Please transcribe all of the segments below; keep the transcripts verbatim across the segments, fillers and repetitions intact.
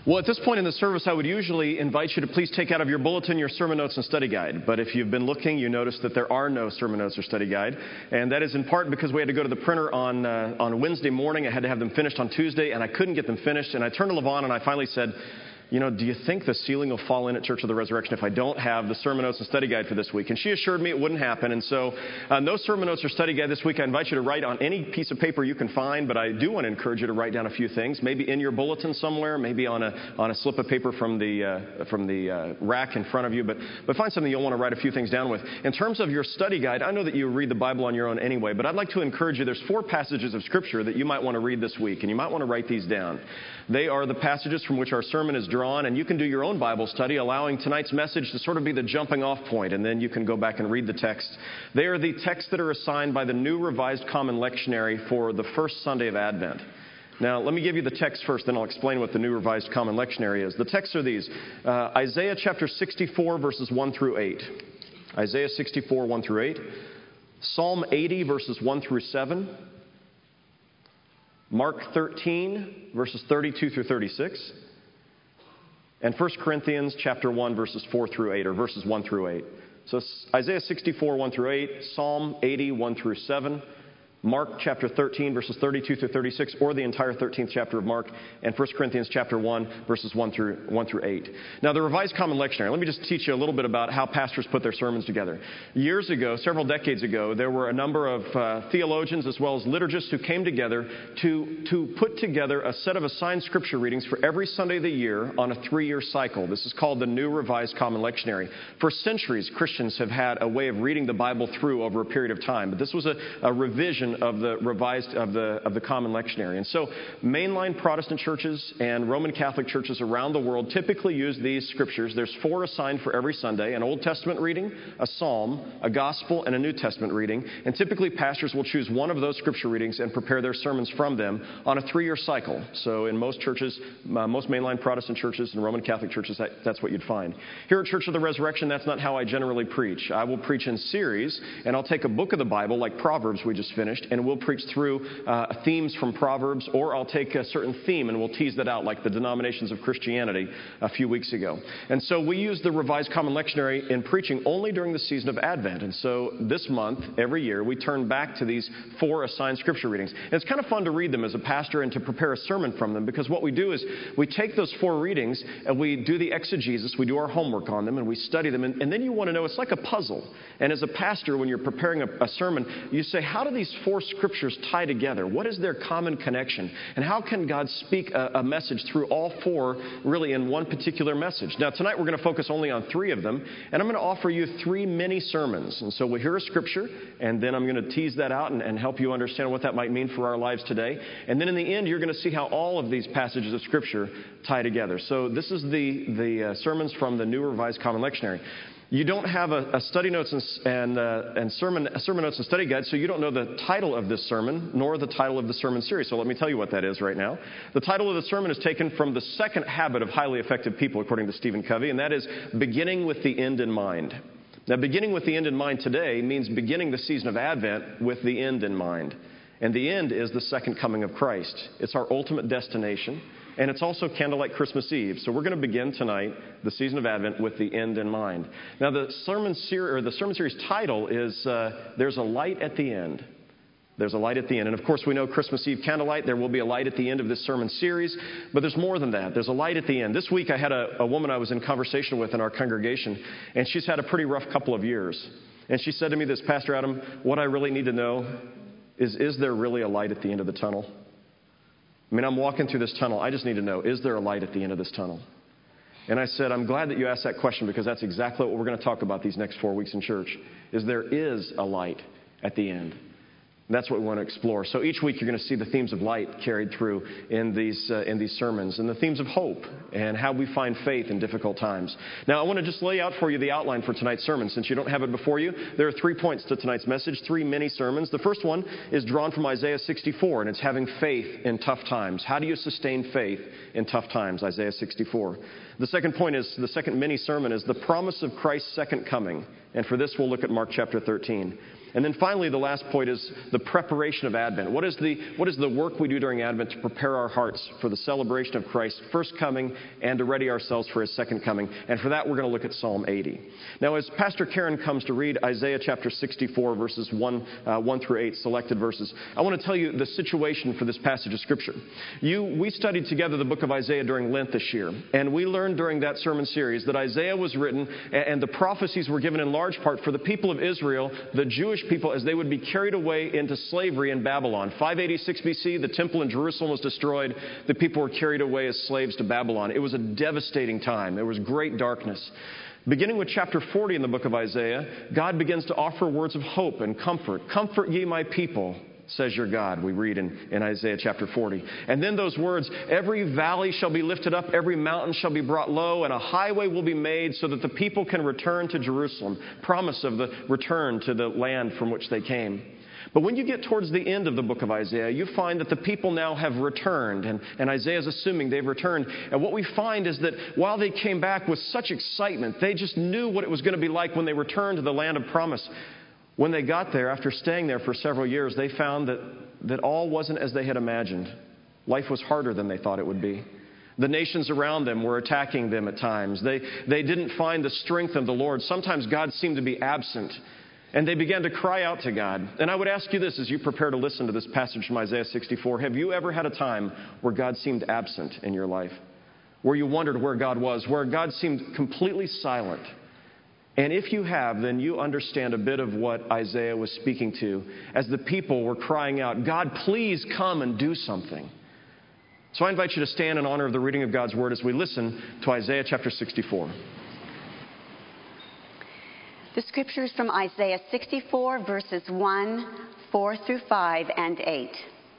Well, at this point in the service, I would usually invite you to please take out of your bulletin your sermon notes and study guide. But if you've been looking, you notice that there are no sermon notes or study guide. And that is in part because we had to go to the printer on uh, on Wednesday morning. I had to have them finished on Tuesday, and I couldn't get them finished. And I turned to LaVon, and I finally said, you know, do you think the ceiling will fall in at Church of the Resurrection if I don't have the sermon notes and study guide for this week? And she assured me it wouldn't happen. And so uh, no sermon notes or study guide this week. I invite you to write on any piece of paper you can find, but I do want to encourage you to write down a few things, maybe in your bulletin somewhere, maybe on a on a slip of paper from the uh, from the uh, rack in front of you. But, but find something you'll want to write a few things down with. In terms of your study guide, I know that you read the Bible on your own anyway, but I'd like to encourage you. There's four passages of Scripture that you might want to read this week, and you might want to write these down. They are the passages from which our sermon is drawn, and you can do your own Bible study, allowing tonight's message to sort of be the jumping off point, and then you can go back and read the text. They are the texts that are assigned by the New Revised Common Lectionary for the first Sunday of Advent. Now, let me give you the text first, then I'll explain what the New Revised Common Lectionary is. The texts are these. Uh, Isaiah chapter sixty-four, verses one through eight. Isaiah sixty-four, one through eight. Psalm eighty, verses one through seven. Mark thirteen, verses thirty-two through thirty-six. And First Corinthians chapter one, verses four through eight, or verses one through eight. So it's Isaiah sixty-four, one through eight, Psalm eighty, one through seven, Mark chapter thirteen, verses thirty-two through thirty-six, or the entire thirteenth chapter of Mark, and First Corinthians chapter one, verses one through one through eight. Now, the Revised Common Lectionary, let me just teach you a little bit about how pastors put their sermons together. Years ago, several decades ago, there were a number of uh, theologians as well as liturgists who came together to, to put together a set of assigned scripture readings for every Sunday of the year on a three-year cycle. This is called the New Revised Common Lectionary. For centuries, Christians have had a way of reading the Bible through over a period of time, but this was a, a revision of the revised of the of the common lectionary. And so mainline Protestant churches and Roman Catholic churches around the world typically use these scriptures. There's four assigned for every Sunday: an Old Testament reading, a psalm, a gospel, and a New Testament reading. And typically pastors will choose one of those scripture readings and prepare their sermons from them on a three-year cycle. So in most churches, uh, most mainline Protestant churches and Roman Catholic churches, that, that's what you'd find. Here at Church of the Resurrection, that's not how I generally preach. I will preach in series, and I'll take a book of the Bible like Proverbs we just finished, and we'll preach through uh, themes from Proverbs, or I'll take a certain theme and we'll tease that out like the denominations of Christianity a few weeks ago. And so we use the Revised Common Lectionary in preaching only during the season of Advent. And so this month, every year, we turn back to these four assigned scripture readings. And it's kind of fun to read them as a pastor and to prepare a sermon from them, because what we do is we take those four readings and we do the exegesis, we do our homework on them, and we study them. And, and then you want to know, it's like a puzzle. And as a pastor, when you're preparing a, a sermon, you say, how do these four scriptures tie together? What is their common connection? And how can God speak a, a message through all four really in one particular message? Now, tonight we're going to focus only on three of them, and I'm going to offer you three mini sermons. And so we'll hear a scripture, and then I'm going to tease that out and, and help you understand what that might mean for our lives today. And then in the end, you're going to see how all of these passages of scripture tie together. So this is the, the uh, sermons from the New Revised Common Lectionary. You don't have a, a study notes and, and, uh, and sermon, sermon notes and study guide, so you don't know the title of this sermon, nor the title of the sermon series. So let me tell you what that is right now. The title of the sermon is taken from the second habit of highly effective people, according to Stephen Covey, and that is beginning with the end in mind. Now, beginning with the end in mind today means beginning the season of Advent with the end in mind. And the end is the second coming of Christ. It's our ultimate destination. And it's also Candlelight Christmas Eve. So we're going to begin tonight, the season of Advent, with the end in mind. Now, the sermon, ser- or the sermon series title is uh, There's a Light at the End. There's a light at the end. And of course, we know Christmas Eve candlelight. There will be a light at the end of this sermon series. But there's more than that. There's a light at the end. This week, I had a, a woman I was in conversation with in our congregation, and she's had a pretty rough couple of years. And she said to me this, Pastor Adam, what I really need to know is, is there really a light at the end of the tunnel? I mean, I'm walking through this tunnel. I just need to know, is there a light at the end of this tunnel? And I said, I'm glad that you asked that question, because that's exactly what we're going to talk about these next four weeks in church, is there is a light at the end. And that's what we want to explore. So each week you're going to see the themes of light carried through in these uh, in these sermons, and the themes of hope and how we find faith in difficult times. Now, I want to just lay out for you the outline for tonight's sermon. Since you don't have it before you, there are three points to tonight's message, three mini sermons. The first one is drawn from Isaiah sixty-four, and it's having faith in tough times. How do you sustain faith in tough times? Isaiah sixty-four. The second point is, the second mini sermon is the promise of Christ's second coming. And for this, we'll look at Mark chapter thirteen. And then finally, the last point is the preparation of Advent. What is the, what is the work we do during Advent to prepare our hearts for the celebration of Christ's first coming and to ready ourselves for His second coming? And for that, we're going to look at Psalm eighty. Now, as Pastor Karen comes to read Isaiah chapter sixty-four, verses one, uh, one through eight, selected verses, I want to tell you the situation for this passage of Scripture. You, we studied together the book of Isaiah during Lent this year, and we learned during that sermon series that Isaiah was written, and, and the prophecies were given in large part for the people of Israel, the Jewish people, as they would be carried away into slavery in Babylon. five eighty-six B C, the temple in Jerusalem was destroyed. The people were carried away as slaves to Babylon. It was a devastating time. There was great darkness. Beginning with chapter forty in the book of Isaiah, God begins to offer words of hope and comfort. Comfort ye my people, says your God, we read in, in Isaiah chapter forty. And then those words, every valley shall be lifted up, every mountain shall be brought low, and a highway will be made so that the people can return to Jerusalem. Promise of the return to the land from which they came. But when you get towards the end of the book of Isaiah, you find that the people now have returned, and, and Isaiah's assuming they've returned. And what we find is that while they came back with such excitement, they just knew what it was going to be like when they returned to the land of promise. When they got there, after staying there for several years, they found that, that all wasn't as they had imagined. Life was harder than they thought it would be. The nations around them were attacking them at times. They, they didn't find the strength of the Lord. Sometimes God seemed to be absent. And they began to cry out to God. And I would ask you this as you prepare to listen to this passage from Isaiah sixty-four. Have you ever had a time where God seemed absent in your life? Where you wondered where God was? Where God seemed completely silent? And if you have, then you understand a bit of what Isaiah was speaking to as the people were crying out, God, please come and do something. So I invite you to stand in honor of the reading of God's Word as we listen to Isaiah chapter sixty-four. The scriptures from Isaiah sixty-four, verses one, four through five, and eight.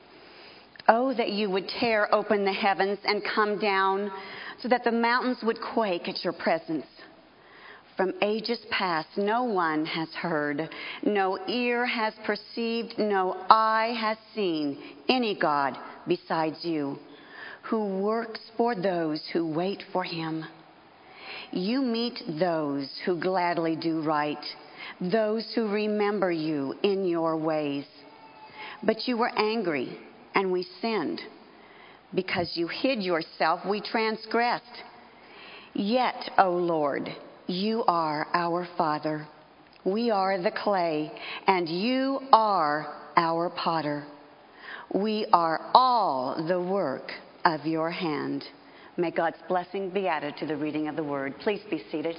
Oh, that you would tear open the heavens and come down so that the mountains would quake at your presence. From ages past, no one has heard, no ear has perceived, no eye has seen any God besides you, who works for those who wait for Him. You meet those who gladly do right, those who remember you in your ways. But you were angry, and we sinned. Because you hid yourself, we transgressed. Yet, O Lord, you are our Father. We are the clay, and you are our potter. We are all the work of your hand. May God's blessing be added to the reading of the Word. Please be seated.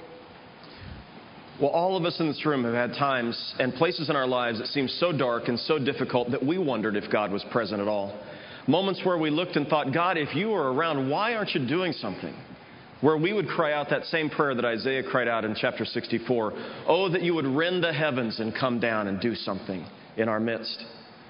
Well, all of us in this room have had times and places in our lives that seemed so dark and so difficult that we wondered if God was present at all. Moments where we looked and thought, God, if you were around, why aren't you doing something? Where we would cry out that same prayer that Isaiah cried out in chapter sixty-four. Oh, that you would rend the heavens and come down and do something in our midst.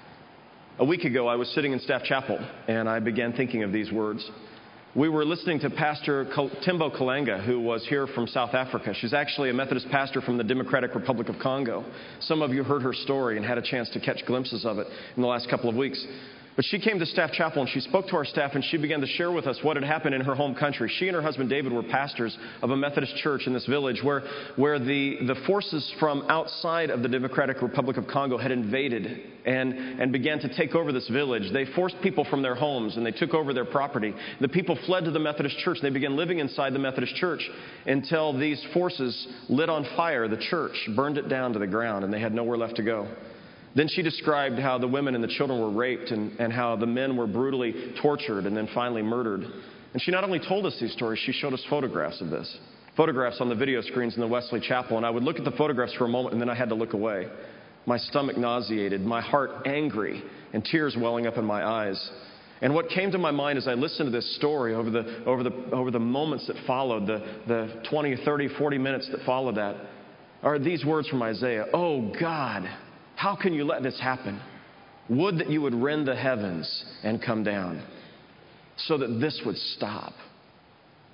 A week ago, I was sitting in Staff Chapel, and I began thinking of these words. We were listening to Pastor Timbo Kalenga, who was here from South Africa. She's actually a Methodist pastor from the Democratic Republic of Congo. Some of you heard her story and had a chance to catch glimpses of it in the last couple of weeks. But she came to Staff Chapel and she spoke to our staff and she began to share with us what had happened in her home country. She and her husband David were pastors of a Methodist church in this village where, where the, the forces from outside of the Democratic Republic of Congo had invaded and, and began to take over this village. They forced people from their homes and they took over their property. The people fled to the Methodist church. They began living inside the Methodist church until these forces lit on fire the church, burned it down to the ground, and they had nowhere left to go. Then she described how the women and the children were raped and, and how the men were brutally tortured and then finally murdered. And she not only told us these stories, she showed us photographs of this. Photographs on the video screens in the Wesley Chapel. And I would look at the photographs for a moment and then I had to look away. My stomach nauseated, my heart angry, and tears welling up in my eyes. And what came to my mind as I listened to this story over the, over the, over the moments that followed, the, the twenty, thirty, forty minutes that followed that, are these words from Isaiah. Oh God, how can you let this happen? Would that you would rend the heavens and come down so that this would stop.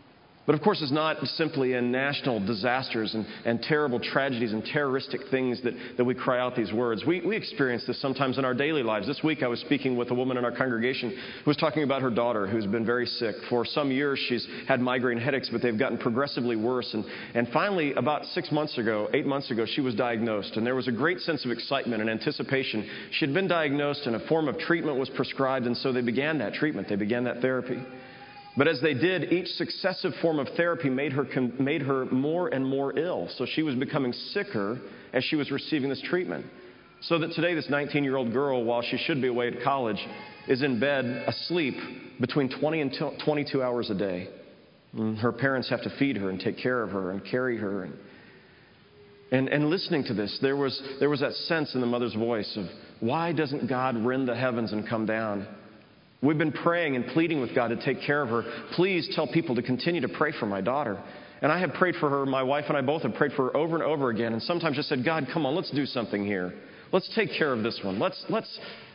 But of course, it's not simply in national disasters and, and terrible tragedies and terroristic things that, that we cry out these words. We, we experience this sometimes in our daily lives. This week I was speaking with a woman in our congregation who was talking about her daughter who's been very sick. For some years she's had migraine headaches, but they've gotten progressively worse. And, and finally, about six months ago, eight months ago, she was diagnosed. And there was a great sense of excitement and anticipation. She had been diagnosed and a form of treatment was prescribed, and so they began that treatment. They began that therapy. But as they did, each successive form of therapy made her made her more and more ill. So she was becoming sicker as she was receiving this treatment. So that today, this nineteen-year-old girl, while she should be away at college, is in bed asleep between twenty and twenty-two hours a day. And her parents have to feed her and take care of her and carry her. And, and, and listening to this, there was, there was that sense in the mother's voice of, why doesn't God rend the heavens and come down? We've been praying and pleading with God to take care of her. Please tell people to continue to pray for my daughter. And I have prayed for her. My wife and I both have prayed for her over and over again. And sometimes just said, God, come on, let's do something here. Let's take care of this one. Let's, let's,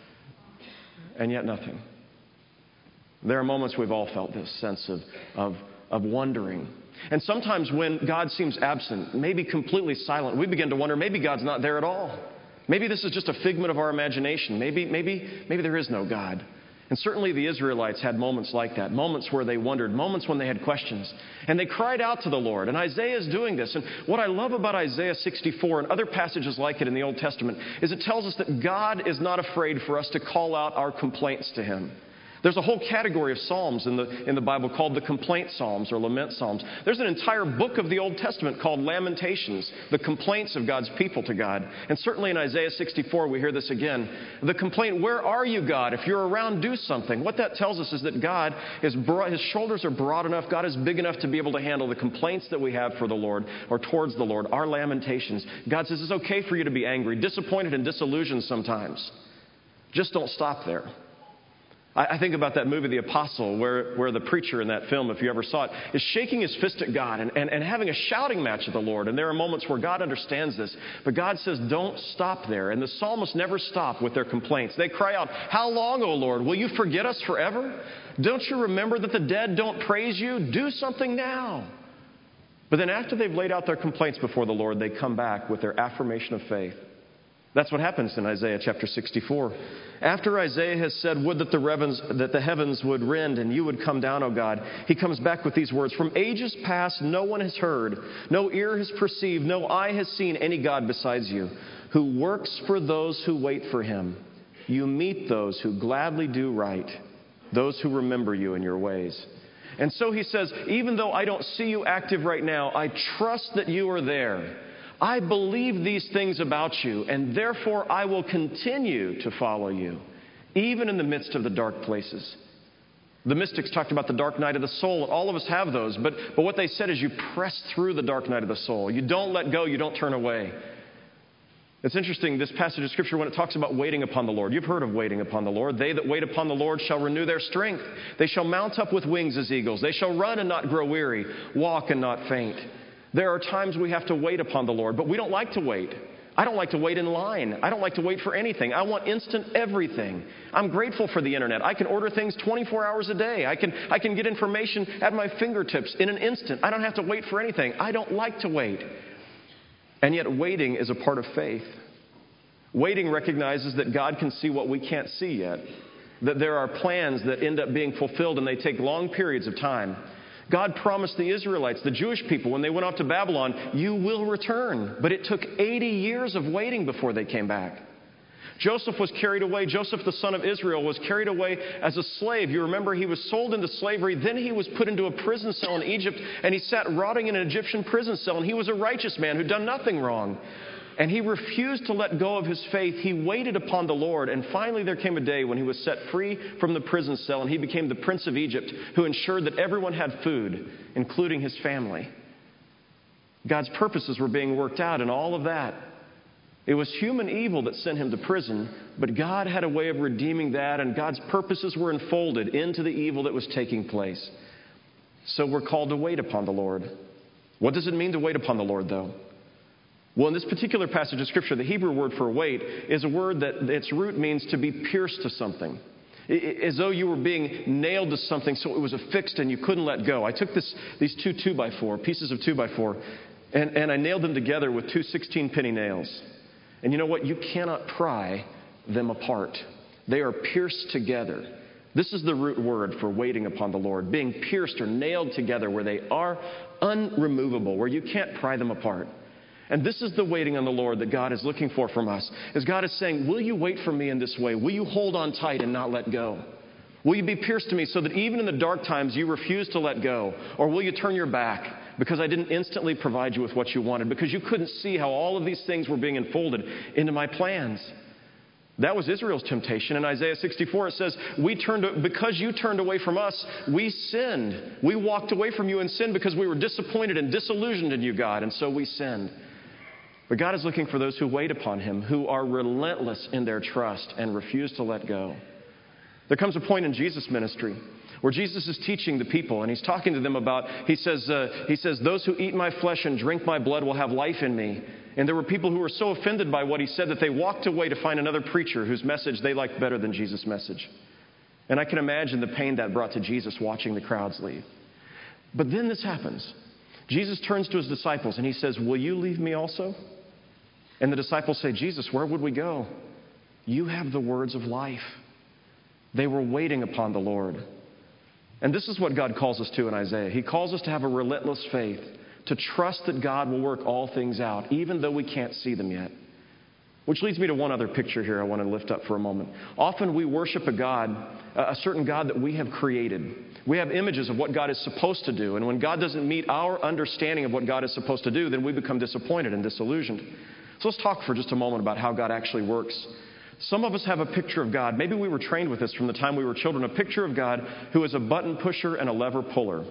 and yet nothing. There are moments we've all felt this sense of, of, of wondering. And sometimes when God seems absent, maybe completely silent, we begin to wonder, maybe God's not there at all. Maybe this is just a figment of our imagination. Maybe, maybe, maybe there is no God. And certainly the Israelites had moments like that, moments where they wondered, moments when they had questions. And they cried out to the Lord. And Isaiah is doing this. And what I love about Isaiah sixty-four and other passages like it in the Old Testament is it tells us that God is not afraid for us to call out our complaints to Him. There's a whole category of psalms in the, in the Bible called the complaint psalms or lament psalms. There's an entire book of the Old Testament called Lamentations, the complaints of God's people to God. And certainly in Isaiah sixty-four, we hear this again. The complaint, where are you, God? If you're around, do something. What that tells us is that God is broad, His shoulders are broad enough, God is big enough to be able to handle the complaints that we have for the Lord or towards the Lord, our lamentations. God says it's okay for you to be angry, disappointed, and disillusioned sometimes. Just don't stop there. I think about that movie, The Apostle, where, where the preacher in that film, if you ever saw it, is shaking his fist at God and, and, and having a shouting match at the Lord. And there are moments where God understands this. But God says, don't stop there. And the psalmists never stop with their complaints. They cry out, how long, O Lord? Will you forget us forever? Don't you remember that the dead don't praise you? Do something now. But then after they've laid out their complaints before the Lord, they come back with their affirmation of faith. That's what happens in Isaiah chapter sixty-four. After Isaiah has said, would that the, heavens, that the heavens would rend and you would come down, O God, he comes back with these words. From ages past, no one has heard, no ear has perceived, no eye has seen any God besides you, who works for those who wait for him. You meet those who gladly do right, those who remember you in your ways. And so he says, even though I don't see you active right now, I trust that you are there. I believe these things about you, and therefore I will continue to follow you, even in the midst of the dark places. The mystics talked about the dark night of the soul. All of us have those, but, but what they said is you press through the dark night of the soul. You don't let go. You don't turn away. It's interesting, this passage of Scripture, when it talks about waiting upon the Lord. You've heard of waiting upon the Lord. They that wait upon the Lord shall renew their strength. They shall mount up with wings as eagles. They shall run and not grow weary, walk and not faint. There are times we have to wait upon the Lord, but we don't like to wait. I don't like to wait in line. I don't like to wait for anything. I want instant everything. I'm grateful for the internet. I can order things twenty-four hours a day. I can, I can get information at my fingertips in an instant. I don't have to wait for anything. I don't like to wait. And yet waiting is a part of faith. Waiting recognizes that God can see what we can't see yet. That there are plans that end up being fulfilled and they take long periods of time. God promised the Israelites, the Jewish people, when they went off to Babylon, you will return. But it took eighty years of waiting before they came back. Joseph was carried away. Joseph, the son of Israel, was carried away as a slave. You remember he was sold into slavery. Then he was put into a prison cell in Egypt, and he sat rotting in an Egyptian prison cell. And he was a righteous man who'd done nothing wrong. And he refused to let go of his faith. He waited upon the Lord. And finally there came a day when he was set free from the prison cell, and he became the Prince of Egypt, who ensured that everyone had food, including his family. God's purposes were being worked out in all of that. It was human evil that sent him to prison, but God had a way of redeeming that, and God's purposes were enfolded into the evil that was taking place. So we're called to wait upon the Lord. What does it mean to wait upon the Lord, though? Well, in this particular passage of Scripture, the Hebrew word for wait is a word that its root means to be pierced to something. as though you were being nailed to something so it was affixed and you couldn't let go. I took this, these two two by four, pieces of two by four, and, and I nailed them together with two sixteen-penny nails. And you know what? You cannot pry them apart. They are pierced together. This is the root word for waiting upon the Lord, being pierced or nailed together where they are unremovable, where you can't pry them apart. And this is the waiting on the Lord that God is looking for from us. As God is saying, will you wait for me in this way? Will you hold on tight and not let go? Will you be pierced to me so that even in the dark times you refuse to let go? Or will you turn your back because I didn't instantly provide you with what you wanted, because you couldn't see how all of these things were being enfolded into my plans? That was Israel's temptation. In Isaiah sixty-four, it says, "We turned because you turned away from us, we sinned. We walked away from you and sinned because we were disappointed and disillusioned in you, God, and so we sinned." But God is looking for those who wait upon Him, who are relentless in their trust and refuse to let go. There comes a point in Jesus' ministry where Jesus is teaching the people, and He's talking to them about, He says, uh, He says, "Those who eat my flesh and drink my blood will have life in me." And there were people who were so offended by what He said that they walked away to find another preacher whose message they liked better than Jesus' message. And I can imagine the pain that brought to Jesus watching the crowds leave. But then this happens. Jesus turns to His disciples and He says, "Will you leave me also?" And the disciples say, "Jesus, where would we go? You have the words of life." They were waiting upon the Lord. And this is what God calls us to in Isaiah. He calls us to have a relentless faith, to trust that God will work all things out, even though we can't see them yet. Which leads me to one other picture here I want to lift up for a moment. Often we worship a God, a certain God that we have created. We have images of what God is supposed to do. And when God doesn't meet our understanding of what God is supposed to do, then we become disappointed and disillusioned. So let's talk for just a moment about how God actually works. Some of us have a picture of God. Maybe we were trained with this from the time we were children. A picture of God who is a button pusher and a lever puller.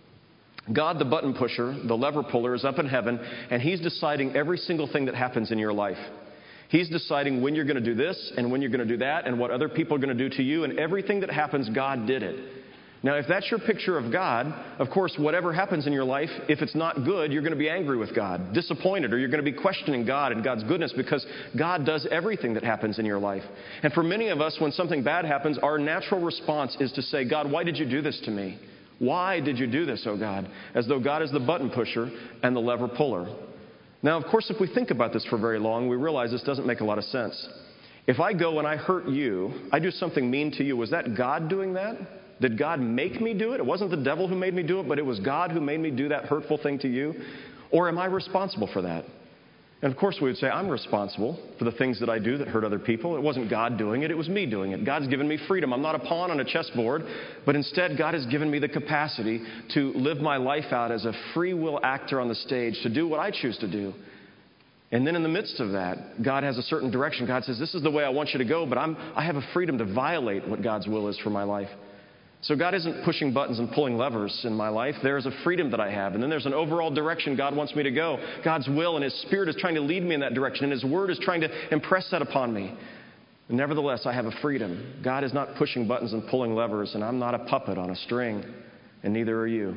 God, the button pusher, the lever puller, is up in heaven, and He's deciding every single thing that happens in your life. He's deciding when you're going to do this and when you're going to do that and what other people are going to do to you, and everything that happens, God did it. Now, if that's your picture of God, of course, whatever happens in your life, if it's not good, you're going to be angry with God, disappointed, or you're going to be questioning God and God's goodness, because God does everything that happens in your life. And for many of us, when something bad happens, our natural response is to say, "God, why did you do this to me? Why did you do this, oh God?" As though God is the button pusher and the lever puller. Now, of course, if we think about this for very long, we realize this doesn't make a lot of sense. If I go and I hurt you, I do something mean to you, was that God doing that? Did God make me do it? It wasn't the devil who made me do it, but it was God who made me do that hurtful thing to you? Or am I responsible for that? And of course we would say, I'm responsible for the things that I do that hurt other people. It wasn't God doing it, it was me doing it. God's given me freedom. I'm not a pawn on a chessboard, but instead God has given me the capacity to live my life out as a free will actor on the stage, to do what I choose to do. And then in the midst of that, God has a certain direction. God says, this is the way I want you to go, but I'm, I have a freedom to violate what God's will is for my life. So God isn't pushing buttons and pulling levers in my life. There is a freedom that I have. And then there's an overall direction God wants me to go. God's will and His Spirit is trying to lead me in that direction. And His Word is trying to impress that upon me. And nevertheless, I have a freedom. God is not pushing buttons and pulling levers. And I'm not a puppet on a string. And neither are you.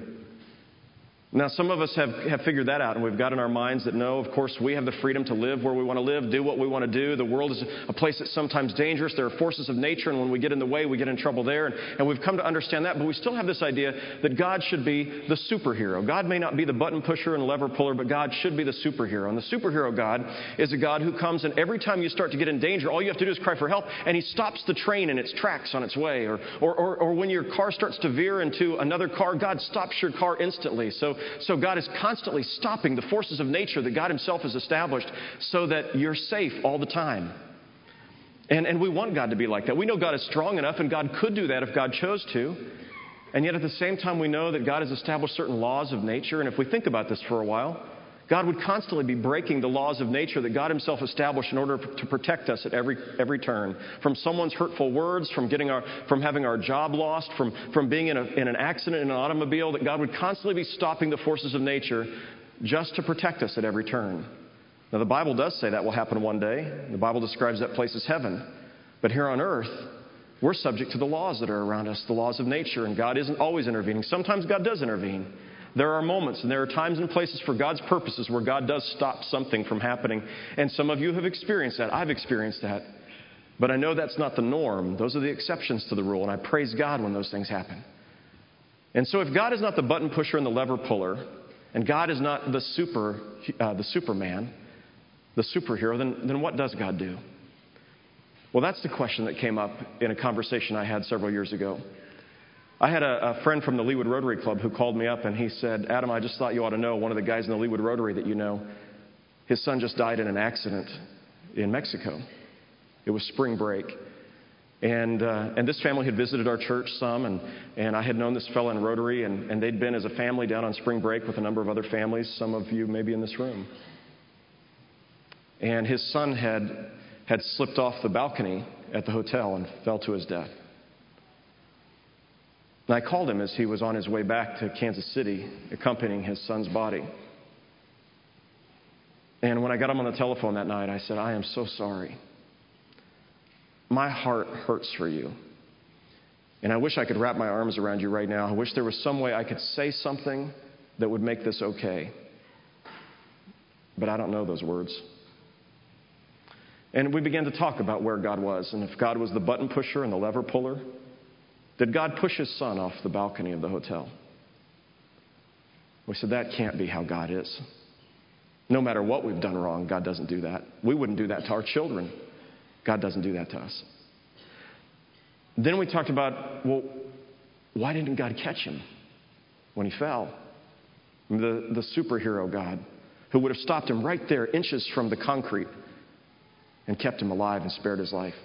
Now, some of us have, have figured that out, and we've got in our minds that, no, of course, we have the freedom to live where we want to live, do what we want to do. The world is a place that's sometimes dangerous. There are forces of nature, and when we get in the way, we get in trouble there. And, and we've come to understand that, but we still have this idea that God should be the superhero. God may not be the button pusher and lever puller, but God should be the superhero. And the superhero God is a God who comes, and every time you start to get in danger, all you have to do is cry for help, and He stops the train in its tracks on its way. Or, or, or, or when your car starts to veer into another car, God stops your car instantly. So So God is constantly stopping the forces of nature that God Himself has established so that you're safe all the time. And, and we want God to be like that. We know God is strong enough, and God could do that if God chose to. And yet at the same time, we know that God has established certain laws of nature. And if we think about this for a while, God would constantly be breaking the laws of nature that God Himself established in order to protect us at every every turn. From someone's hurtful words, from getting our from having our job lost, from, from being in, a, in an accident in an automobile, that God would constantly be stopping the forces of nature just to protect us at every turn. Now, the Bible does say that will happen one day. The Bible describes that place as heaven. But here on earth, we're subject to the laws that are around us, the laws of nature, and God isn't always intervening. Sometimes God does intervene. There are moments and there are times and places for God's purposes where God does stop something from happening. And some of you have experienced that. I've experienced that. But I know that's not the norm. Those are the exceptions to the rule, and I praise God when those things happen. And so if God is not the button pusher and the lever puller, and God is not the super, uh, the Superman, the superhero, then, then what does God do? Well, that's the question that came up in a conversation I had several years ago. I had a, a friend from the Leawood Rotary Club who called me up and he said, Adam, I just thought you ought to know, one of the guys in the Leawood Rotary that you know, his son just died in an accident in Mexico. It was spring break. And uh, and this family had visited our church some, and, and I had known this fellow in Rotary, and, and they'd been as a family down on spring break with a number of other families, some of you maybe in this room. And his son had had slipped off the balcony at the hotel and fell to his death. And I called him as he was on his way back to Kansas City, accompanying his son's body. And when I got him on the telephone that night, I said, I am so sorry. My heart hurts for you. And I wish I could wrap my arms around you right now. I wish there was some way I could say something that would make this okay. But I don't know those words. And we began to talk about where God was, and if God was the button pusher and the lever puller. Did God push his son off the balcony of the hotel? We said, that can't be how God is. No matter what we've done wrong, God doesn't do that. We wouldn't do that to our children. God doesn't do that to us. Then we talked about, well, why didn't God catch him when he fell? The, the superhero God who would have stopped him right there, inches from the concrete, and kept him alive and spared his life.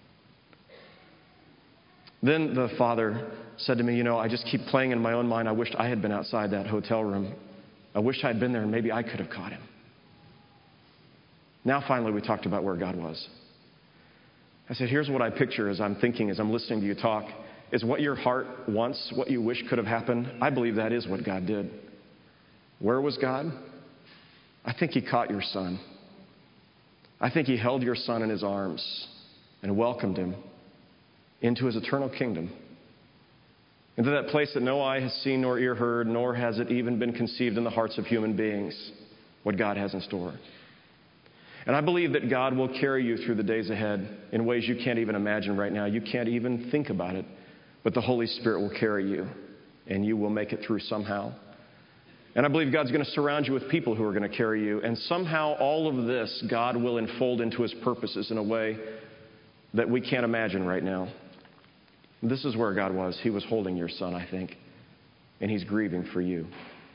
Then the father said to me, you know, I just keep playing in my own mind. I wished I had been outside that hotel room. I wish I had been there and maybe I could have caught him. Now finally we talked about where God was. I said, here's what I picture as I'm thinking, as I'm listening to you talk, is what your heart wants, what you wish could have happened. I believe that is what God did. Where was God? I think he caught your son. I think he held your son in his arms and welcomed him into his eternal kingdom, into that place that no eye has seen nor ear heard, nor has it even been conceived in the hearts of human beings, what God has in store. And I believe that God will carry you through the days ahead in ways you can't even imagine right now. You can't even think about it, but the Holy Spirit will carry you, and you will make it through somehow. And I believe God's going to surround you with people who are going to carry you, and somehow all of this God will enfold into his purposes in a way that we can't imagine right now. This is where God was. He was holding your son, I think, and he's grieving for you.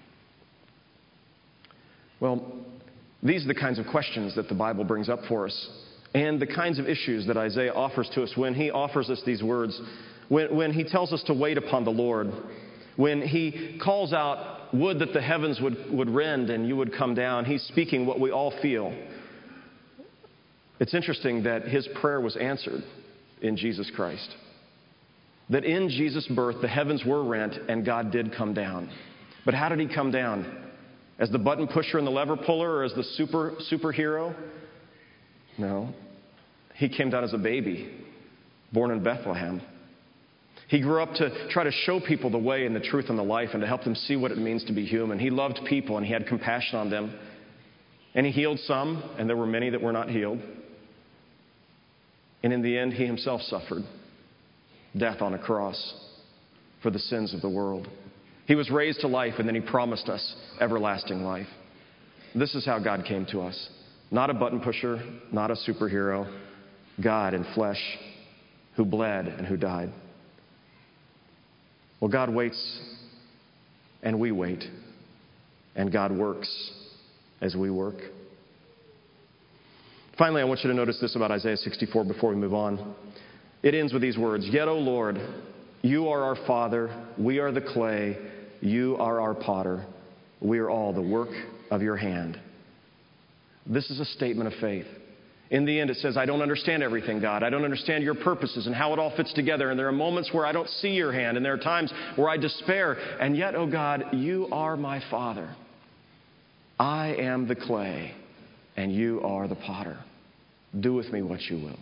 Well, these are the kinds of questions that the Bible brings up for us, and the kinds of issues that Isaiah offers to us when he offers us these words, when, when he tells us to wait upon the Lord, when he calls out, would that the heavens would, would rend and you would come down. He's speaking what we all feel. It's interesting that his prayer was answered in Jesus Christ. That in Jesus' birth, the heavens were rent and God did come down. But how did he come down? As the button pusher and the lever puller, or as the super superhero? No. He came down as a baby, born in Bethlehem. He grew up to try to show people the way and the truth and the life and to help them see what it means to be human. He loved people and he had compassion on them. And he healed some, and there were many that were not healed. And in the end, he himself suffered death on a cross for the sins of the world. He was raised to life, and then he promised us everlasting life. This is how God came to us. Not a button pusher, not a superhero. God in flesh who bled and who died. Well, God waits and we wait. And God works as we work. Finally, I want you to notice this about Isaiah sixty-four before we move on. It ends with these words, yet, O Lord, you are our Father, we are the clay, you are our potter, we are all the work of your hand. This is a statement of faith. In the end, it says, I don't understand everything, God. I don't understand your purposes and how it all fits together. And there are moments where I don't see your hand, and there are times where I despair. And yet, oh God, you are my Father. I am the clay, and you are the potter. Do with me what you will.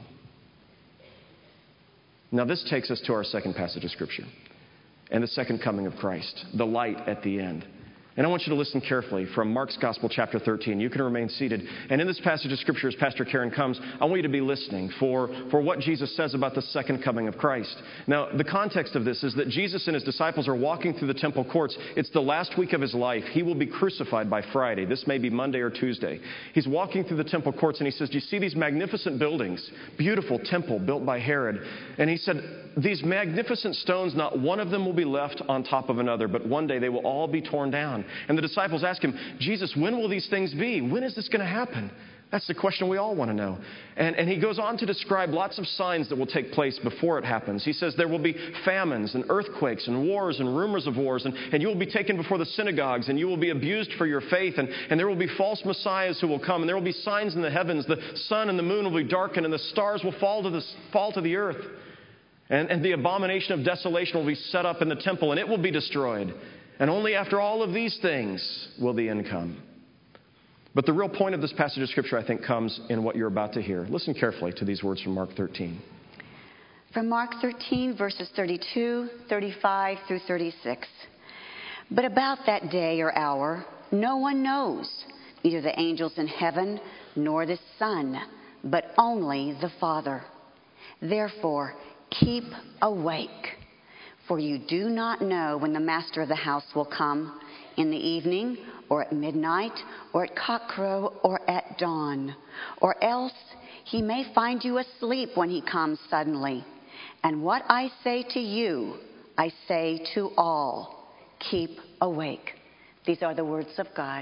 Now, this takes us to our second passage of Scripture and the second coming of Christ, the light at the end. And I want you to listen carefully from Mark's Gospel, chapter thirteen. You can remain seated. And in this passage of Scripture, as Pastor Karen comes, I want you to be listening for, for what Jesus says about the second coming of Christ. Now, the context of this is that Jesus and his disciples are walking through the temple courts. It's the last week of his life. He will be crucified by Friday. This may be Monday or Tuesday. He's walking through the temple courts, and he says, do you see these magnificent buildings? Beautiful temple built by Herod. And he said, these magnificent stones, not one of them will be left on top of another, but one day they will all be torn down. And the disciples ask him, Jesus, when will these things be? When is this going to happen? That's the question we all want to know. And, and he goes on to describe lots of signs that will take place before it happens. He says there will be famines and earthquakes and wars and rumors of wars, and, and you will be taken before the synagogues, and you will be abused for your faith, and, and there will be false messiahs who will come, and there will be signs in the heavens. The sun and the moon will be darkened, and the stars will fall to the, fall to the earth. And, and the abomination of desolation will be set up in the temple, and it will be destroyed. And only after all of these things will the end come. But the real point of this passage of Scripture, I think, comes in what you're about to hear. Listen carefully to these words from Mark thirteen. From Mark thirteen, verses thirty-two, thirty-five through thirty-six. But about that day or hour, no one knows, neither the angels in heaven nor the Son, but only the Father. Therefore, keep awake. For you do not know when the master of the house will come, in the evening, or at midnight, or at cockcrow, or at dawn. Or else he may find you asleep when he comes suddenly. And what I say to you, I say to all, keep awake. These are the words of God.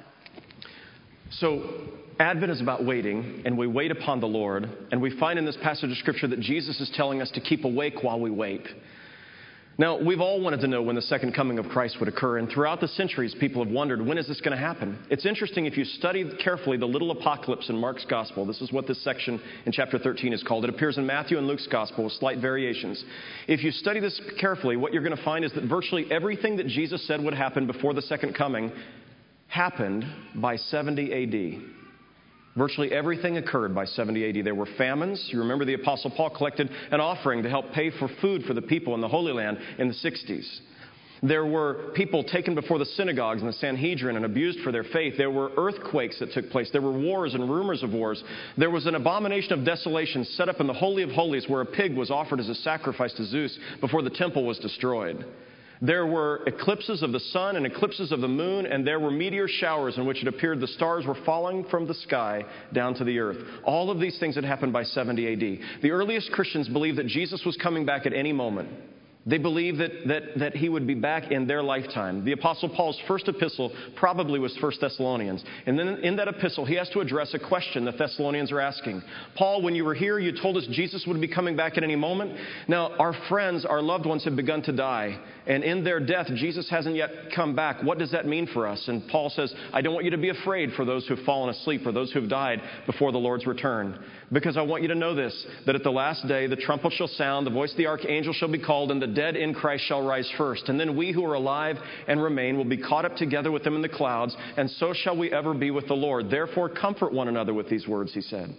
So, Advent is about waiting, and we wait upon the Lord. And we find in this passage of Scripture that Jesus is telling us to keep awake while we wait. Now, we've all wanted to know when the second coming of Christ would occur, and throughout the centuries, people have wondered, when is this going to happen? It's interesting, if you study carefully the little apocalypse in Mark's Gospel, this is what this section in chapter thirteen is called. It appears in Matthew and Luke's Gospel with slight variations. If you study this carefully, what you're going to find is that virtually everything that Jesus said would happen before the second coming happened by seventy A D. Virtually everything occurred by seventy A D. There were famines. You remember the Apostle Paul collected an offering to help pay for food for the people in the Holy Land in the sixties. There were people taken before the synagogues and the Sanhedrin and abused for their faith. There were earthquakes that took place. There were wars and rumors of wars. There was an abomination of desolation set up in the Holy of Holies where a pig was offered as a sacrifice to Zeus before the temple was destroyed. There were eclipses of the sun and eclipses of the moon, and there were meteor showers in which it appeared the stars were falling from the sky down to the earth. All of these things had happened by seventy A D. The earliest Christians believed that Jesus was coming back at any moment. They believed that, that, that he would be back in their lifetime. The Apostle Paul's first epistle probably was First Thessalonians. And then in that epistle, he has to address a question the Thessalonians are asking. Paul, when you were here, you told us Jesus would be coming back at any moment. Now, our friends, our loved ones have begun to die. And in their death, Jesus hasn't yet come back. What does that mean for us? And Paul says, I don't want you to be afraid for those who have fallen asleep or those who have died before the Lord's return. Because I want you to know this, that at the last day, the trumpet shall sound, the voice of the archangel shall be called, and the dead in Christ shall rise first. And then we who are alive and remain will be caught up together with them in the clouds, and so shall we ever be with the Lord. Therefore, comfort one another with these words, he said.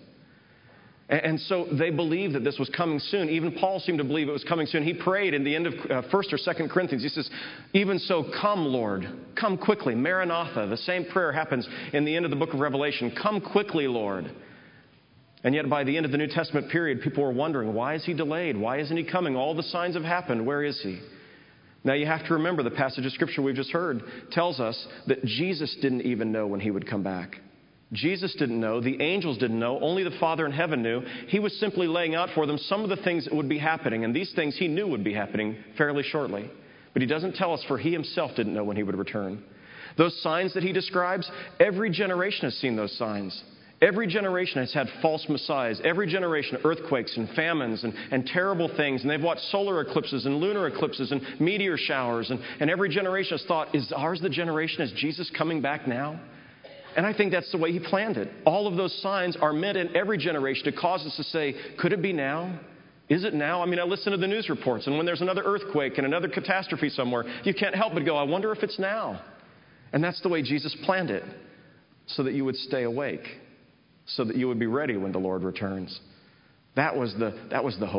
And so they believed that this was coming soon. Even Paul seemed to believe it was coming soon. He prayed in the end of uh, First or Second Corinthians. He says, even so, come, Lord. Come quickly. Maranatha. The same prayer happens in the end of the book of Revelation. Come quickly, Lord. And yet by the end of the New Testament period, people were wondering, why is he delayed? Why isn't he coming? All the signs have happened. Where is he? Now you have to remember the passage of Scripture we've just heard tells us that Jesus didn't even know when he would come back. Jesus didn't know. The angels didn't know. Only the Father in heaven knew. He was simply laying out for them some of the things that would be happening. And these things he knew would be happening fairly shortly. But he doesn't tell us, for he himself didn't know when he would return. Those signs that he describes, every generation has seen those signs. Every generation has had false messiahs. Every generation, earthquakes and famines and, and terrible things. And they've watched solar eclipses and lunar eclipses and meteor showers. And, and every generation has thought, is ours the generation? Is Jesus coming back now? And I think that's the way he planned it. All of those signs are meant in every generation to cause us to say, could it be now? Is it now? I mean, I listen to the news reports, and when there's another earthquake and another catastrophe somewhere, you can't help but go, I wonder if it's now. And that's the way Jesus planned it, so that you would stay awake, so that you would be ready when the Lord returns. That was the, that was the hope.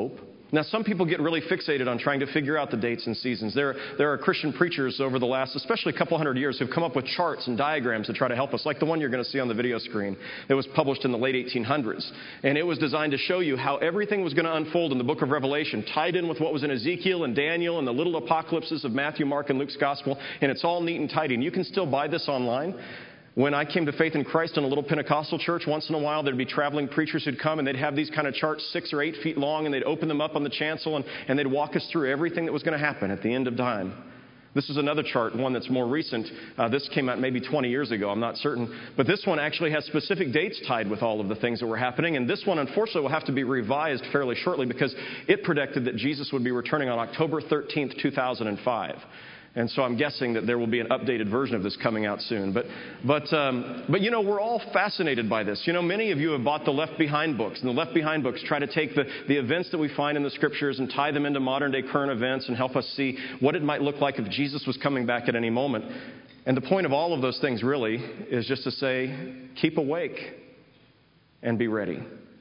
Now, some people get really fixated on trying to figure out the dates and seasons. There, there are Christian preachers over the last, especially a couple hundred years, who've come up with charts and diagrams to try to help us, like the one you're going to see on the video screen that was published in the late eighteen hundreds. And it was designed to show you how everything was going to unfold in the book of Revelation, tied in with what was in Ezekiel and Daniel and the little apocalypses of Matthew, Mark, and Luke's gospel. And it's all neat and tidy. And you can still buy this online. When I came to faith in Christ in a little Pentecostal church, once in a while there'd be traveling preachers who'd come and they'd have these kind of charts six or eight feet long, and they'd open them up on the chancel and, and they'd walk us through everything that was going to happen at the end of time. This is another chart, one that's more recent. Uh, this came out maybe twenty years ago, I'm not certain. But this one actually has specific dates tied with all of the things that were happening. And this one, unfortunately, will have to be revised fairly shortly because it predicted that Jesus would be returning on October thirteenth, two thousand five. And so I'm guessing that there will be an updated version of this coming out soon. But, but, um, but you know, we're all fascinated by this. You know, many of you have bought the Left Behind books. And the Left Behind books try to take the, the events that we find in the Scriptures and tie them into modern-day current events and help us see what it might look like if Jesus was coming back at any moment. And the point of all of those things, really, is just to say, keep awake and be ready.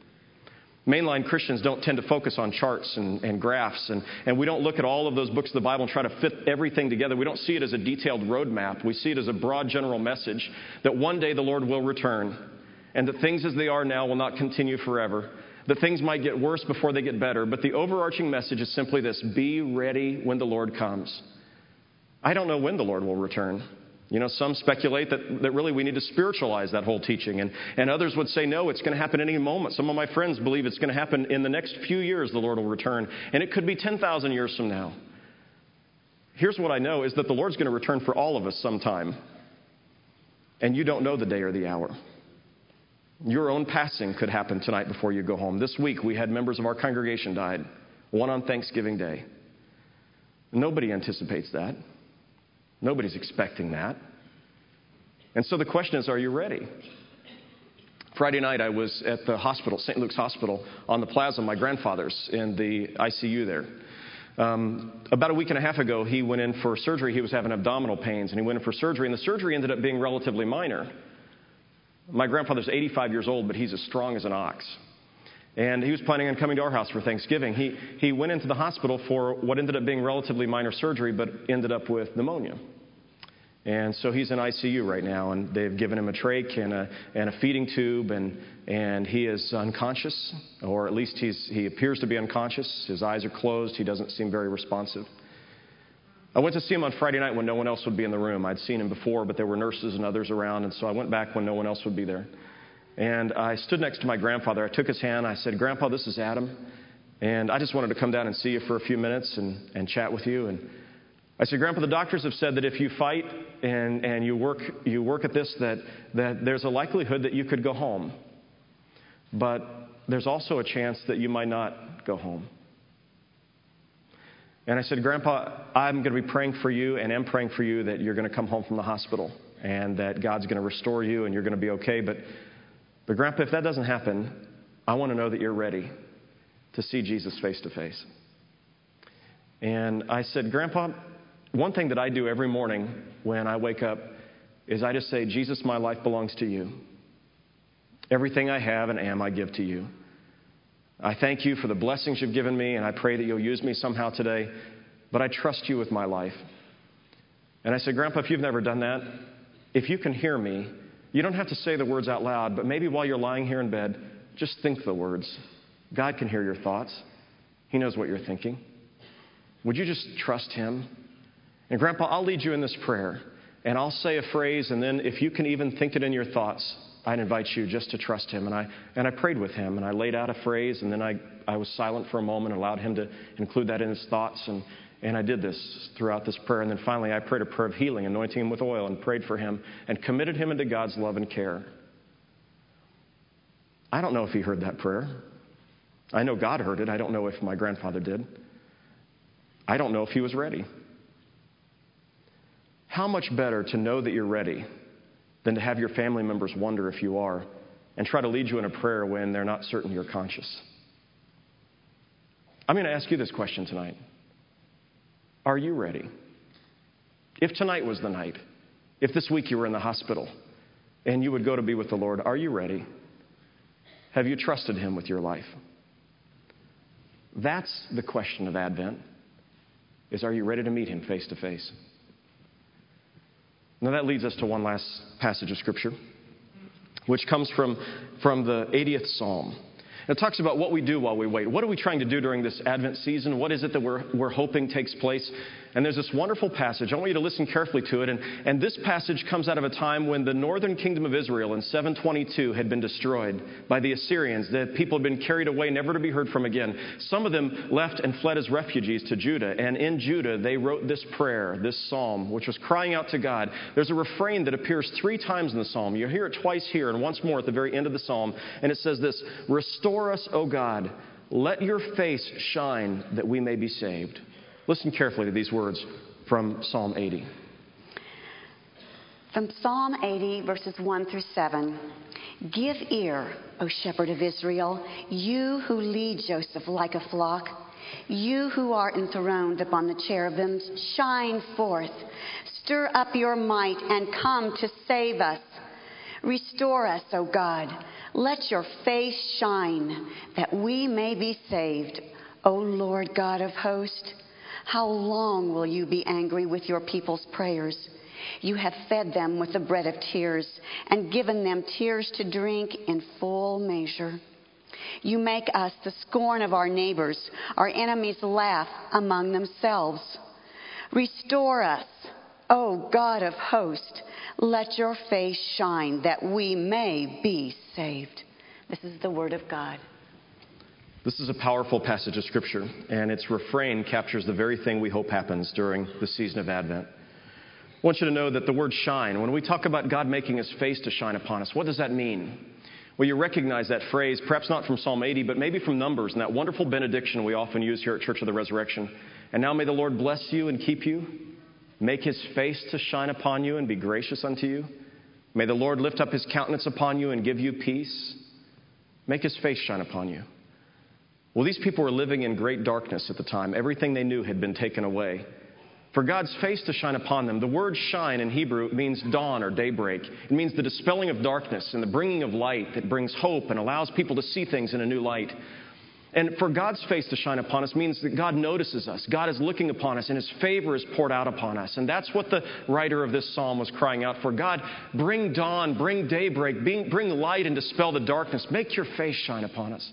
Mainline Christians don't tend to focus on charts and, and graphs, and, and we don't look at all of those books of the Bible and try to fit everything together. We don't see it as a detailed roadmap. We see it as a broad general message that one day the Lord will return, and that things as they are now will not continue forever, that things might get worse before they get better. But the overarching message is simply this: be ready when the Lord comes. I don't know when the Lord will return. You know, some speculate that, that really we need to spiritualize that whole teaching. And, and others would say, no, it's going to happen any moment. Some of my friends believe it's going to happen in the next few years, the Lord will return. And it could be ten thousand years from now. Here's what I know is that the Lord's going to return for all of us sometime. And you don't know the day or the hour. Your own passing could happen tonight before you go home. This week we had members of our congregation died, one on Thanksgiving Day. Nobody anticipates that. Nobody's expecting that. And so the question is, are you ready? Friday night I was at the hospital, Saint Luke's Hospital, on the plaza, my grandfather's, in the I C U there. Um, about a week and a half ago, he went in for surgery. He was having abdominal pains, and he went in for surgery, and the surgery ended up being relatively minor. My grandfather's eighty-five years old, but he's as strong as an ox. And he was planning on coming to our house for Thanksgiving. He, he went into the hospital for what ended up being relatively minor surgery, but ended up with pneumonia. And so he's in I C U right now, and they've given him a trach and a, and a feeding tube, and, and he is unconscious, or at least he's, he appears to be unconscious. His eyes are closed. He doesn't seem very responsive. I went to see him on Friday night when no one else would be in the room. I'd seen him before, but there were nurses and others around, and so I went back when no one else would be there. And I stood next to my grandfather. I took his hand. I said, "Grandpa, this is Adam. And I just wanted to come down and see you for a few minutes and, and chat with you." And I said, "Grandpa, the doctors have said that if you fight and, and you work you work at this, that, that there's a likelihood that you could go home. But there's also a chance that you might not go home." And I said, "Grandpa, I'm going to be praying for you and am praying for you that you're going to come home from the hospital and that God's going to restore you and you're going to be okay. But But Grandpa, if that doesn't happen, I want to know that you're ready to see Jesus face to face." And I said, "Grandpa, one thing that I do every morning when I wake up is I just say, 'Jesus, my life belongs to you. Everything I have and am, I give to you. I thank you for the blessings you've given me, and I pray that you'll use me somehow today, but I trust you with my life.'" And I said, "Grandpa, if you've never done that, if you can hear me, you don't have to say the words out loud, but maybe while you're lying here in bed, just think the words. God can hear your thoughts. He knows what you're thinking. Would you just trust Him? And Grandpa, I'll lead you in this prayer, and I'll say a phrase, and then if you can even think it in your thoughts, I'd invite you just to trust Him." And I and I prayed with him, and I laid out a phrase, and then I, I was silent for a moment and allowed him to include that in his thoughts, and And I did this throughout this prayer. And then finally, I prayed a prayer of healing, anointing him with oil, and prayed for him and committed him into God's love and care. I don't know if he heard that prayer. I know God heard it. I don't know if my grandfather did. I don't know if he was ready. How much better to know that you're ready than to have your family members wonder if you are and try to lead you in a prayer when they're not certain you're conscious. I'm going to ask you this question tonight. Are you ready? If tonight was the night, if this week you were in the hospital and you would go to be with the Lord, are you ready? Have you trusted Him with your life? That's the question of Advent, is are you ready to meet him face to face? Now that leads us to one last passage of Scripture, which comes from, from the eightieth Psalm. It talks about what we do while we wait. What are we trying to do during this Advent season? What is it that we're, we're hoping takes place? And there's this wonderful passage. I want you to listen carefully to it. And, and this passage comes out of a time when the northern kingdom of Israel in seven twenty-two had been destroyed by the Assyrians. The people had been carried away, never to be heard from again. Some of them left and fled as refugees to Judah. And in Judah, they wrote this prayer, this psalm, which was crying out to God. There's a refrain that appears three times in the psalm. You hear it twice here and once more at the very end of the psalm. And it says this, "Restore us, O God. Let your face shine that we may be saved." Listen carefully to these words from Psalm eighty. From Psalm eighty, verses one through seven. "Give ear, O shepherd of Israel, you who lead Joseph like a flock. You who are enthroned upon the cherubims, shine forth. Stir up your might and come to save us. Restore us, O God. Let your face shine that we may be saved. O Lord God of hosts, how long will you be angry with your people's prayers? You have fed them with the bread of tears and given them tears to drink in full measure. You make us the scorn of our neighbors. Our enemies laugh among themselves. Restore us, O God of hosts. Let your face shine that we may be saved." This is the word of God. This is a powerful passage of Scripture, and its refrain captures the very thing we hope happens during the season of Advent. I want you to know that the word shine, when we talk about God making his face to shine upon us, what does that mean? Well, you recognize that phrase, perhaps not from Psalm eighty, but maybe from Numbers, and that wonderful benediction we often use here at Church of the Resurrection. "And now may the Lord bless you and keep you, make his face to shine upon you and be gracious unto you. May the Lord lift up his countenance upon you and give you peace. Make his face shine upon you." Well, these people were living in great darkness at the time. Everything they knew had been taken away. For God's face to shine upon them, the word shine in Hebrew means dawn or daybreak. It means the dispelling of darkness and the bringing of light that brings hope and allows people to see things in a new light. And for God's face to shine upon us means that God notices us. God is looking upon us and his favor is poured out upon us. And that's what the writer of this psalm was crying out for. God, bring dawn, bring daybreak, bring, bring light and dispel the darkness. Make your face shine upon us.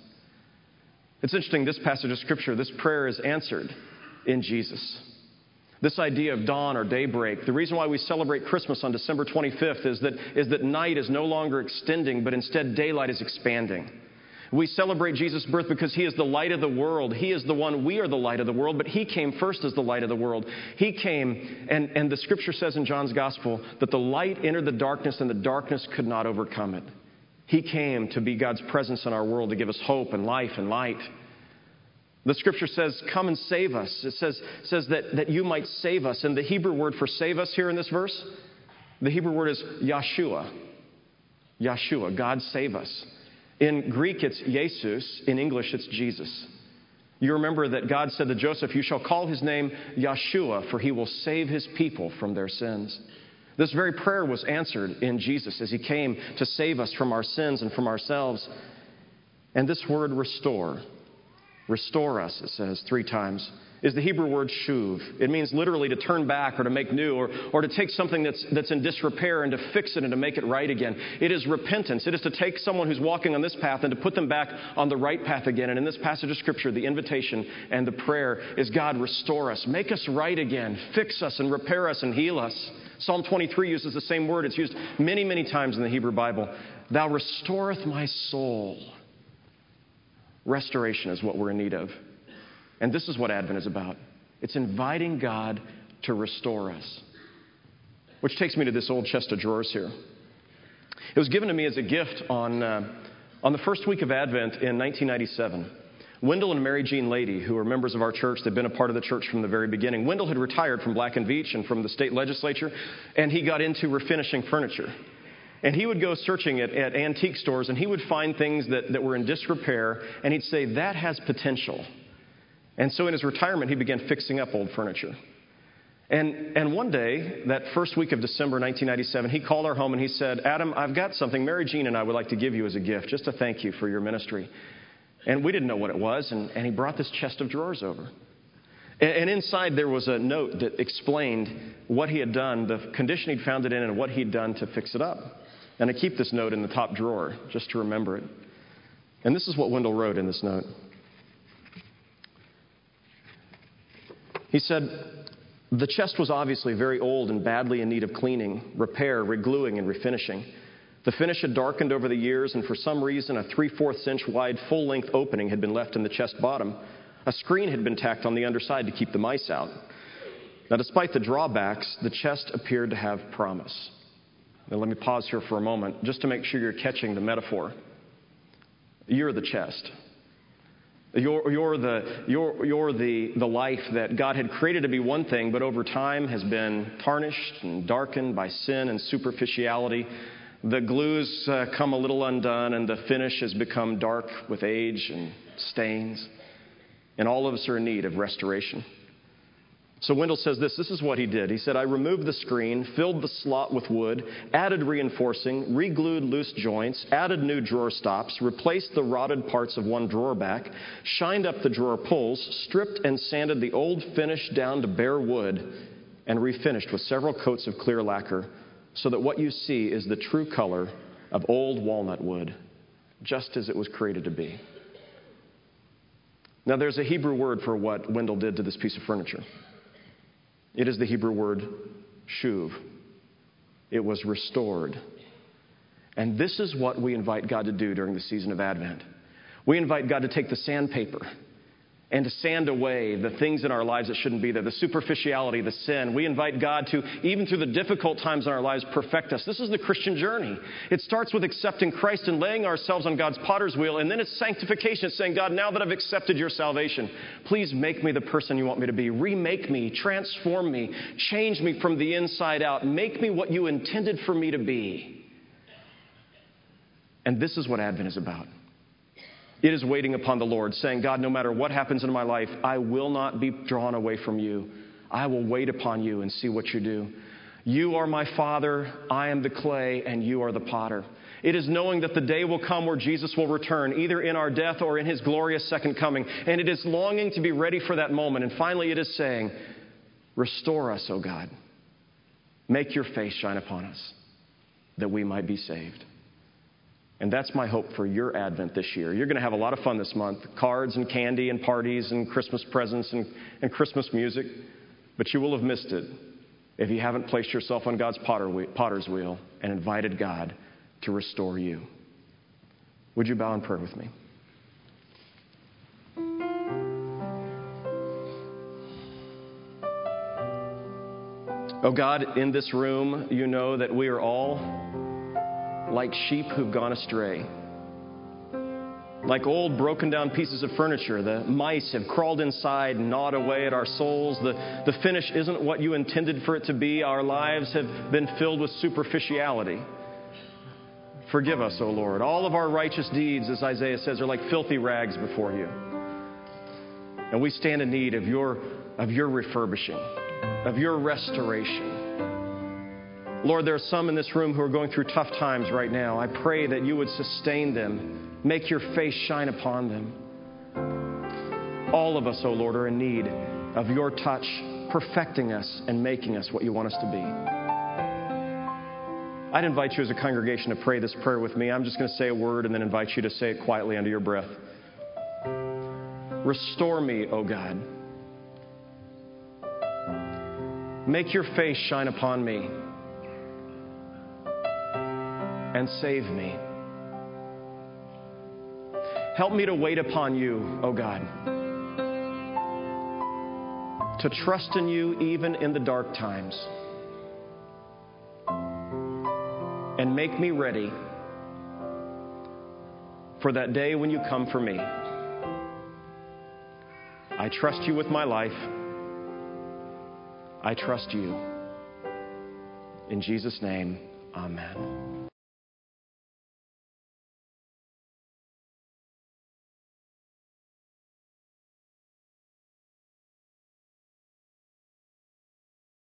It's interesting, this passage of Scripture, this prayer is answered in Jesus. This idea of dawn or daybreak, the reason why we celebrate Christmas on December twenty-fifth is that, is that night is no longer extending, but instead daylight is expanding. We celebrate Jesus' birth because he is the light of the world. He is the one, we are the light of the world, but he came first as the light of the world. He came, and, and the Scripture says in John's Gospel that the light entered the darkness and the darkness could not overcome it. He came to be God's presence in our world, to give us hope and life and light. The Scripture says, come and save us. It says, says that, that you might save us. And the Hebrew word for save us here in this verse, the Hebrew word is Yeshua. Yeshua, God save us. In Greek, it's Jesus. In English, it's Jesus. You remember that God said to Joseph, you shall call his name Yeshua, for he will save his people from their sins. This very prayer was answered in Jesus as he came to save us from our sins and from ourselves. And this word restore, restore us, it says three times, is the Hebrew word shuv. It means literally to turn back or to make new or, or to take something that's, that's in disrepair and to fix it and to make it right again. It is repentance. It is to take someone who's walking on this path and to put them back on the right path again. And in this passage of Scripture, the invitation and the prayer is, God, restore us. Make us right again. Fix us and repair us and heal us. Psalm twenty-three uses the same word. It's used many, many times in the Hebrew Bible. Thou restoreth my soul. Restoration is what we're in need of. And this is what Advent is about. It's inviting God to restore us. Which takes me to this old chest of drawers here. It was given to me as a gift on, uh, on the first week of Advent in nineteen ninety-seven. Wendell and Mary Jean Lady, who are members of our church, they've been a part of the church from the very beginning. Wendell had retired from Black and Veatch and from the state legislature, and he got into refinishing furniture. And he would go searching at, at antique stores, and he would find things that, that were in disrepair, and he'd say, that has potential. And so in his retirement, he began fixing up old furniture. And, and one day, that first week of December nineteen ninety-seven, he called our home and he said, Adam, I've got something Mary Jean and I would like to give you as a gift, just to thank you for your ministry. And we didn't know what it was, and, and he brought this chest of drawers over. And, and inside there was a note that explained what he had done, the condition he'd found it in, and what he'd done to fix it up. And I keep this note in the top drawer just to remember it. And this is what Wendell wrote in this note. He said, "The chest was obviously very old and badly in need of cleaning, repair, regluing, and refinishing. The finish had darkened over the years, and for some reason a three-fourths inch wide full-length opening had been left in the chest bottom. A screen had been tacked on the underside to keep the mice out. Now, despite the drawbacks, the chest appeared to have promise." Now, let me pause here for a moment, just to make sure you're catching the metaphor. You're the chest. You're, you're, the, you're, you're the, the life that God had created to be one thing, but over time has been tarnished and darkened by sin and superficiality. The glues uh, come a little undone, and the finish has become dark with age and stains. And all of us are in need of restoration. So Wendell says this, this is what he did. He said, "I removed the screen, filled the slot with wood, added reinforcing, re-glued loose joints, added new drawer stops, replaced the rotted parts of one drawer back, shined up the drawer pulls, stripped and sanded the old finish down to bare wood, and refinished with several coats of clear lacquer, so that what you see is the true color of old walnut wood, just as it was created to be." Now, there's a Hebrew word for what Wendell did to this piece of furniture. It is the Hebrew word shuv. It was restored. And this is what we invite God to do during the season of Advent. We invite God to take the sandpaper and to sand away the things in our lives that shouldn't be there, the superficiality, the sin. We invite God to, even through the difficult times in our lives, perfect us. This is the Christian journey. It starts with accepting Christ and laying ourselves on God's potter's wheel, and then it's sanctification. It's saying, "God, now that I've accepted your salvation, please make me the person you want me to be. Remake me, transform me, change me from the inside out. Make me what you intended for me to be." And this is what Advent is about. It is waiting upon the Lord, saying, "God, no matter what happens in my life, I will not be drawn away from you. I will wait upon you and see what you do. You are my Father, I am the clay, and you are the potter." It is knowing that the day will come where Jesus will return, either in our death or in his glorious second coming. And it is longing to be ready for that moment. And finally, it is saying, "Restore us, O God. Make your face shine upon us, that we might be saved." And that's my hope for your Advent this year. You're going to have a lot of fun this month. Cards and candy and parties and Christmas presents and, and Christmas music. But you will have missed it if you haven't placed yourself on God's potter, potter's wheel and invited God to restore you. Would you bow in prayer with me? Oh God, in this room, you know that we are all like sheep who've gone astray. Like old broken down pieces of furniture, the mice have crawled inside and gnawed away at our souls. The, the finish isn't what you intended for it to be. Our lives have been filled with superficiality. Forgive us, O Lord. All of our righteous deeds, as Isaiah says, are like filthy rags before you. And we stand in need of your, of your refurbishing, of your restoration. Lord, there are some in this room who are going through tough times right now. I pray that you would sustain them. Make your face shine upon them. All of us, O Lord, are in need of your touch, perfecting us and making us what you want us to be. I'd invite you as a congregation to pray this prayer with me. I'm just going to say a word and then invite you to say it quietly under your breath. Restore me, O God. Make your face shine upon me and save me. Help me to wait upon you, O God. To trust in you even in the dark times. And make me ready for that day when you come for me. I trust you with my life. I trust you. In Jesus' name, amen.